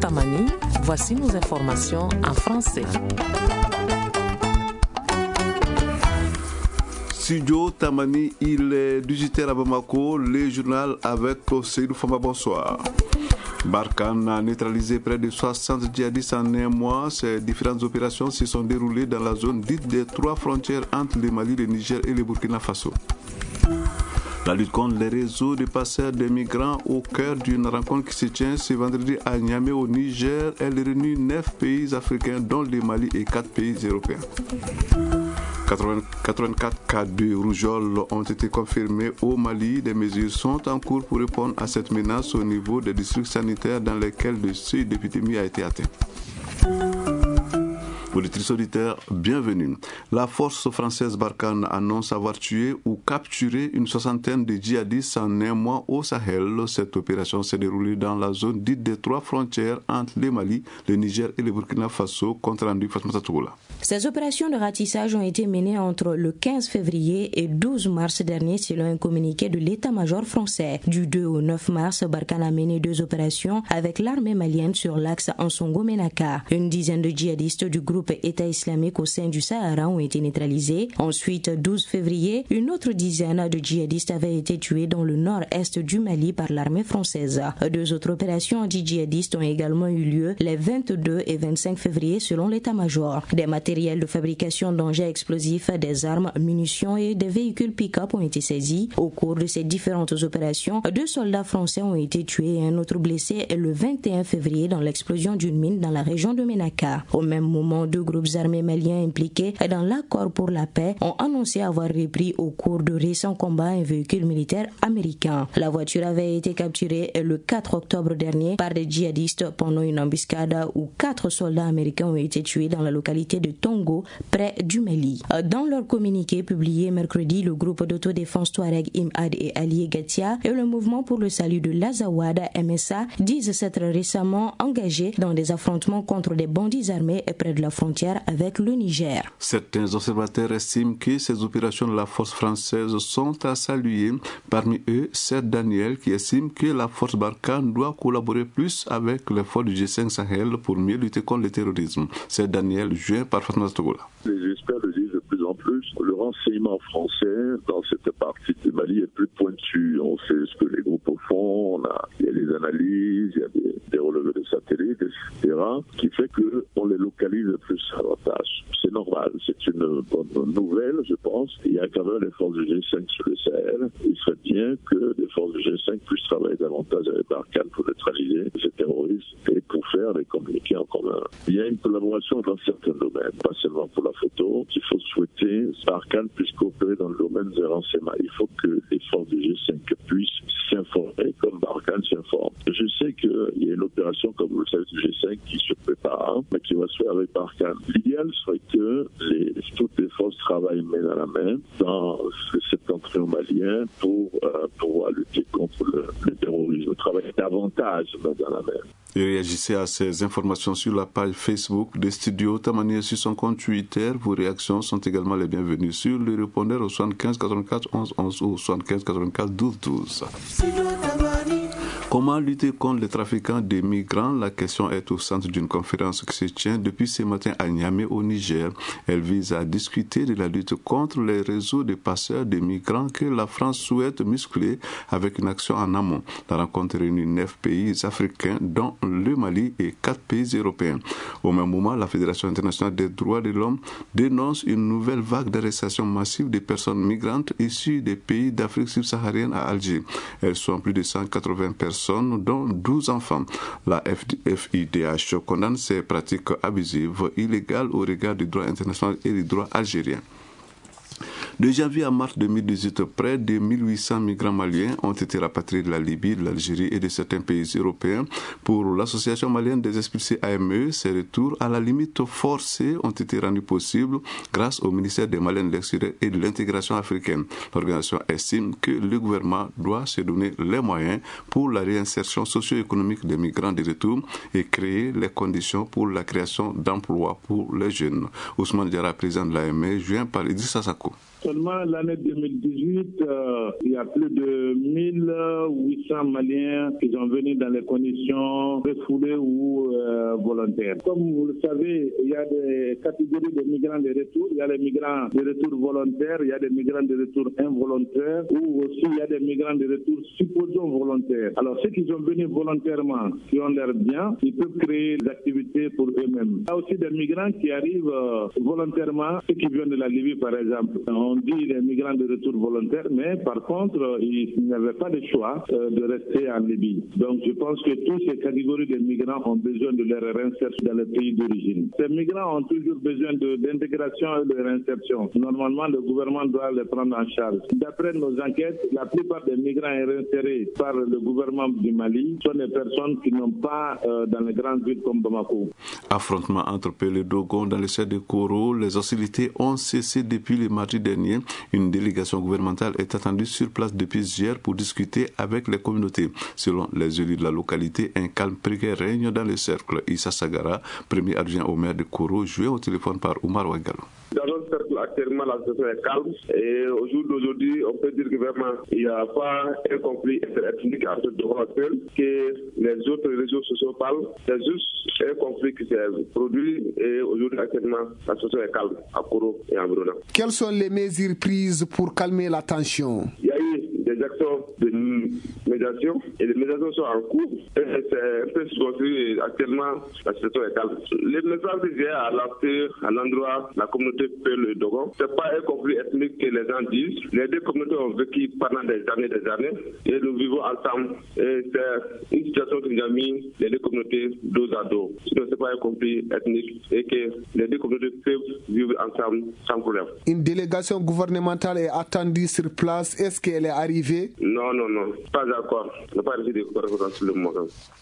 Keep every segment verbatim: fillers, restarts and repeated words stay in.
Tamani, voici nos informations en français. Studio Tamani, il est dix-huit heures à Bamako, le journal avec Seydou Fama, bonsoir. Barkhane a neutralisé près de soixante djihadistes en un mois. Ces différentes opérations se sont déroulées dans la zone dite des trois frontières entre le Mali, le Niger et le Burkina Faso. La lutte contre les réseaux de passeurs de migrants au cœur d'une rencontre qui se tient ce vendredi à Niamey au Niger. Elle réunit neuf pays africains dont le Mali et quatre pays européens. quatre-vingt-quatre cas de rougeole ont été confirmés au Mali. Des mesures sont en cours pour répondre à cette menace au niveau des districts sanitaires dans lesquels le seuil d'épidémie a été atteint. Auditrices auditeurs, bienvenue. La force française Barkhane annonce avoir tué ou capturé une soixantaine de djihadistes en un mois au Sahel. Cette opération s'est déroulée dans la zone dite des trois frontières entre le Mali, le Niger et le Burkina Faso, compte rendu Fatmata Toula. Ces opérations de ratissage ont été menées entre le quinze février et douze mars dernier selon un communiqué de l'état-major français. Du deux au neuf mars, Barkhane a mené deux opérations avec l'armée malienne sur l'axe Ansongo-Menaka. Une dizaine de djihadistes du groupe État islamique au sein du Sahara ont été neutralisés. Ensuite, douze février, une autre dizaine de djihadistes avaient été tués dans le nord-est du Mali par l'armée française. Deux autres opérations anti-djihadistes ont également eu lieu les vingt-deux et vingt-cinq février selon l'état-major. Des matériels de fabrication d'engins explosifs, des armes, munitions et des véhicules pick-up ont été saisis. Au cours de ces différentes opérations, deux soldats français ont été tués et un autre blessé le vingt et un février dans l'explosion d'une mine dans la région de Menaka. Au même moment, deux groupes armés maliens impliqués dans l'accord pour la paix ont annoncé avoir repris au cours de récents combats un véhicule militaire américain. La voiture avait été capturée le quatre octobre dernier par des djihadistes pendant une embuscade où quatre soldats américains ont été tués dans la localité de Tongo, près du Mali. Dans leur communiqué publié mercredi, le groupe d'autodéfense Touareg Imad et alliés Gatia et le mouvement pour le salut de l'Azawad M S A disent s'être récemment engagés dans des affrontements contre des bandits armés près de la frontière avec le Niger. Certains observateurs estiment que ces opérations de la force française sont à saluer. Parmi eux, Seth Daniel qui estime que la force Barkhane doit collaborer plus avec les forces du G cinq Sahel pour mieux lutter contre le terrorisme. Seth Daniel, joint par Fatma Togola. Les experts le disent de plus en plus. Le renseignement français dans cette partie du Mali est plus pointu. On sait ce que les groupes font, on a, il y a des analyses, il y a des, des relevés de satellites, et cetera, qui fait qu'on les localise plus davantage. C'est normal, c'est une bonne nouvelle, je pense. Il y a quand même les forces du G cinq sur le Sahel. Il serait bien que les forces du G cinq puissent travailler davantage avec Barkhane pour neutraliser ces terroristes et pour faire des communiqués en commun. Il y a une collaboration dans certains domaines, pas seulement pour la photo. Il faut souhaiter que Barkhane puisse coopérer dans le domaine des renseignements. Il faut que les forces du G cinq puissent s'informer comme Barkhane s'informe. Je sais qu'il y a une opération, comme vous le savez, du G cinq qui se prépare, mais qui va se faire avec Barkhane. L'idéal serait que les, toutes les forces travaillent main dans la main dans le septentrion malien pour euh, pouvoir lutter contre le, le terrorisme, travailler davantage main dans la main. Et réagissez à ces informations sur la page Facebook de Studio Tamani et sur son compte Twitter. Vos réactions sont également les bienvenues sur le répondeur au soixante-quinze quatre-vingt-quatre onze onze ou au soixante-quinze quatre-vingt-quatre douze douze. Comment lutter contre les trafiquants de migrants? La question est au centre d'une conférence qui se tient depuis ce matin à Niamey au Niger. Elle vise à discuter de la lutte contre les réseaux de passeurs de migrants que la France souhaite muscler avec une action en amont. La rencontre réunit neuf pays africains dont le Mali et quatre pays européens. Au même moment, la Fédération internationale des droits de l'homme dénonce une nouvelle vague d'arrestations massives de personnes migrantes issues des pays d'Afrique subsaharienne à Alger. Elles sont plus de cent quatre-vingts personnes, dont douze enfants. La F I D H condamne ces pratiques abusives, illégales au regard du droit international et du droit algérien. De janvier à mars deux mille dix-huit, près de mille huit cents migrants maliens ont été rapatriés de la Libye, de l'Algérie et de certains pays européens. Pour l'association malienne des expulsés A M E, ces retours à la limite forcés ont été rendus possibles grâce au ministère des Maliens de l'Extérieur et de l'intégration africaine. L'organisation estime que le gouvernement doit se donner les moyens pour la réinsertion socio-économique des migrants de retour et créer les conditions pour la création d'emplois pour les jeunes. Ousmane Diarra, président de l'A M E, joint par Idrissa Sako. Seulement l'année deux mille dix-huit, euh, il y a plus de mille huit cents Maliens qui sont venus dans les conditions refoulées ou euh, volontaires. Comme vous le savez, il y a des catégories de migrants de retour. Il y a les migrants de retour volontaires, il y a des migrants de retour involontaires ou aussi il y a des migrants de retour supposons volontaires. Alors ceux qui sont venus volontairement, qui ont l'air bien, ils peuvent créer des activités pour eux-mêmes. Il y a aussi des migrants qui arrivent euh, volontairement, ceux qui viennent de la Libye par exemple. On dit les migrants de retour volontaires, mais par contre, euh, ils n'avaient pas de choix euh, de rester en Libye. Donc je pense que toutes ces catégories de migrants ont besoin de leur réinsertion dans le pays d'origine. Ces migrants ont toujours besoin de, d'intégration et de réinsertion. Normalement, le gouvernement doit les prendre en charge. D'après nos enquêtes, la plupart des migrants réinsérés par le gouvernement du Mali sont des personnes qui n'ont pas euh, dans les grandes villes comme Bamako. Affrontement entre Pelé et Dogon dans le cercle de Koro, les hostilités ont cessé depuis le mardi dernier. Une délégation gouvernementale est attendue sur place depuis hier pour discuter avec les communautés. Selon les élus de la localité, un calme précaire règne dans le cercle. Issa Sagara, premier adjoint au maire de Koro, joué au téléphone par Oumar Ouagallo. Dans notre cercle, actuellement, la situation est calme. Et au jour d'aujourd'hui, on peut dire que vraiment, il n'y a pas un conflit interethnique entre Dogon actuel, que les autres réseaux sociaux parlent. C'est juste un conflit qui s'est produit. Et aujourd'hui, actuellement, la situation est calme à Koro et à Bruna. Quelles sont les mesures prises pour calmer la tension? Il y a eu des actions de médiation et les médiations sont en cours. Et c'est un peu construit. Actuellement, la situation est calme. Les messages que j'ai à lancer à l'endroit de la communauté Pelé et Dogon, ce n'est pas un conflit ethnique que les gens disent. Les deux communautés ont vécu pendant des années des années et nous vivons ensemble. Et c'est une situation qui nous a mis les deux communautés dos à dos. Ce n'est pas un conflit ethnique et que les deux communautés peuvent vivre ensemble sans problème. Une délégation gouvernementale est attendue sur place. Est-ce qu'elle est arrivée? Non, non, non, pas encore. On n'a pas reçu de correspondance sur le moment.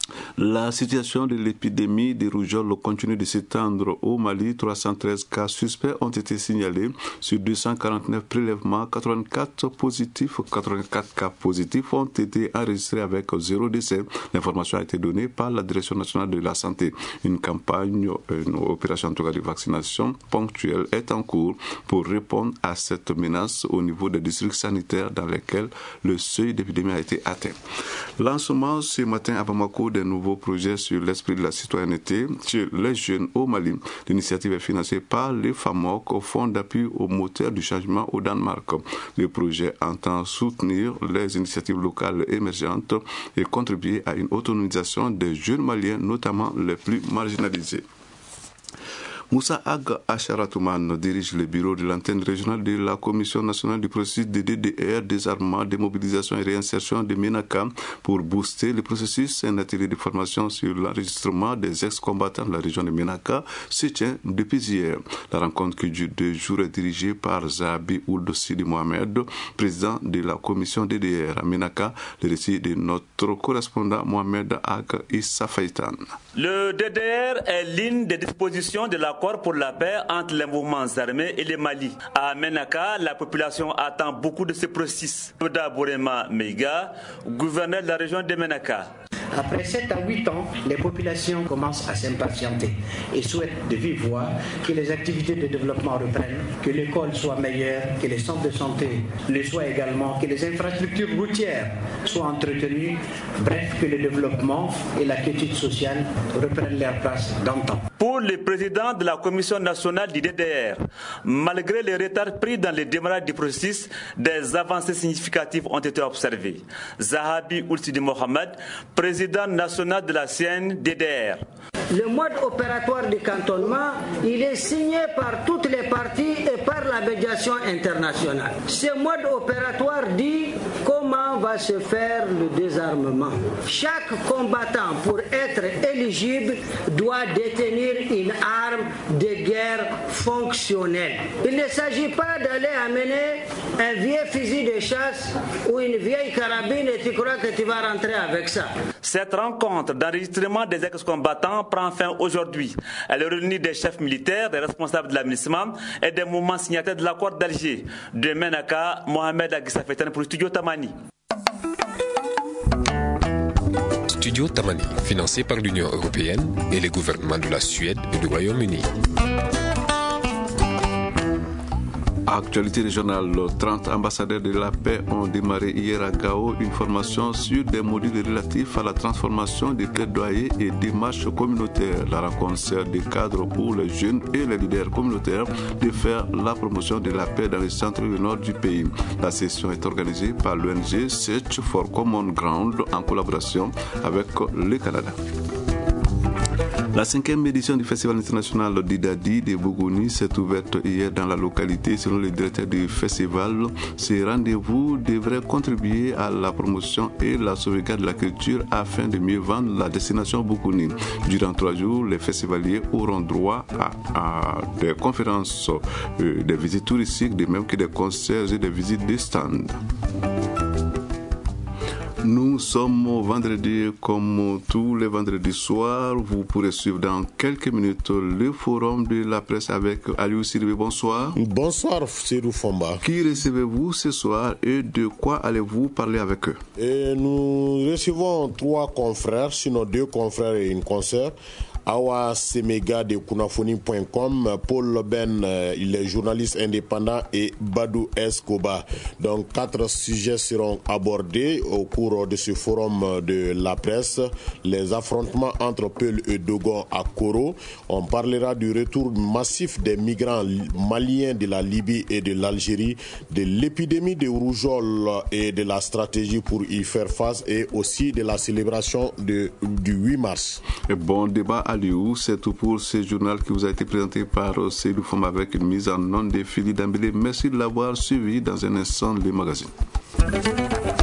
La situation de l'épidémie des rougeoles continue de s'étendre au Mali. trois cent treize cas suspects ont été signalés sur deux cent quarante-neuf prélèvements. quatre-vingt-quatre positifs, quatre-vingt-quatre cas positifs ont été enregistrés avec zéro décès. L'information a été donnée par la Direction nationale de la santé. Une campagne, une opération en tout cas de vaccination ponctuelle est en cours pour répondre à cette menace au niveau des districts sanitaires dans lesquels le seuil d'épidémie a été atteint. Lancement ce matin à Bamako des nouveaux projets sur l'esprit de la citoyenneté chez les jeunes au Mali. L'initiative est financée par les FAMOC au Fonds d'appui au moteur du changement au Danemark. Le projet entend soutenir les initiatives locales émergentes et contribuer à une autonomisation des jeunes Maliens, notamment les plus marginalisés. Moussa Ag Acharatouman dirige le bureau de l'antenne régionale de la Commission nationale du processus de D D R, désarmement, démobilisation et réinsertion de MENACA pour booster le processus. Un atelier de formation sur l'enregistrement des ex-combattants de la région de MENACA se tient depuis hier. La rencontre qui dure deux jours est dirigée par Zahabi Ould Sidi Mohamed, président de la Commission D D R à MENACA. Le récit de notre correspondant Mohamed Ag Issa Faitan. Le D D R est l'une des dispositions de l'accord pour la paix entre les mouvements armés et le Mali. À Menaka, la population attend beaucoup de ce processus. Oda Bourema Meiga, gouverneur de la région de Menaka. Après sept à huit ans, les populations commencent à s'impatienter et souhaitent de vive voix que les activités de développement reprennent, que l'école soit meilleure, que les centres de santé le soient également, que les infrastructures routières soient entretenues, bref, que le développement et la quiétude sociale reprennent leur place d'antan. Pour le président de la Commission nationale du D D R, malgré les retards pris dans le démarrage du processus, des avancées significatives ont été observées. Zahabi Ould Sidi Mohamed, président national de la C N D D R. Le mode opératoire du cantonnement, il est signé par toutes les parties et par la médiation internationale. Ce mode opératoire dit comment va se faire le désarmement. Chaque combattant, pour être éligible, doit détenir une arme de guerre fonctionnelle. Il ne s'agit pas d'aller amener un vieux fusil de chasse ou une vieille carabine et tu crois que tu vas rentrer avec ça. Cette rencontre d'enregistrement des ex-combattants prend fin aujourd'hui. Elle réunit des chefs militaires, des responsables de l'administration et des mouvements signataires de l'accord d'Alger. De Menaka, Mohamed Ag Issa Faitan pour Studio Tamani. Studio Tamani, financé par l'Union européenne et les gouvernements de la Suède et du Royaume-Uni. Actualité régionale, trente ambassadeurs de la paix ont démarré hier à Gao une formation sur des modules relatifs à la transformation des plaidoyers et démarches communautaires. La rencontre sert de cadre pour les jeunes et les leaders communautaires de faire la promotion de la paix dans le centre et le nord du pays. La session est organisée par l'O N G Search for Common Ground en collaboration avec le Canada. La cinquième édition du Festival international d'Idadi de Bougouni s'est ouverte hier dans la localité. Selon le directeur du festival, ces rendez-vous devraient contribuer à la promotion et la sauvegarde de la culture afin de mieux vendre la destination Bougouni. Durant trois jours, les festivaliers auront droit à, à des conférences, euh, des visites touristiques, de même que des concerts et des visites des stands. Nous sommes vendredi comme tous les vendredis soirs. Vous pourrez suivre dans quelques minutes le forum de la presse avec Aliou Sidibé. Bonsoir. Bonsoir, Cyril Fomba. Qui recevez-vous ce soir et de quoi allez-vous parler avec eux? Et nous recevons trois confrères, sinon deux confrères et une consoeur. Awa Semega de Kunafoni point com, Paul Ben, il est journaliste indépendant, et Badou Escobar. Donc quatre sujets seront abordés au cours de ce forum de la presse. Les affrontements entre Peul et Dogon à Koro. On parlera du retour massif des migrants maliens de la Libye et de l'Algérie, de l'épidémie de rougeole et de la stratégie pour y faire face, et aussi de la célébration de, du huit mars. Et bon débat. Aliou, c'est tout pour ce journal qui vous a été présenté par Seydou Fom avec une mise en onde de Philippe Dambélé. Merci de l'avoir suivi. Dans un instant, les magazines.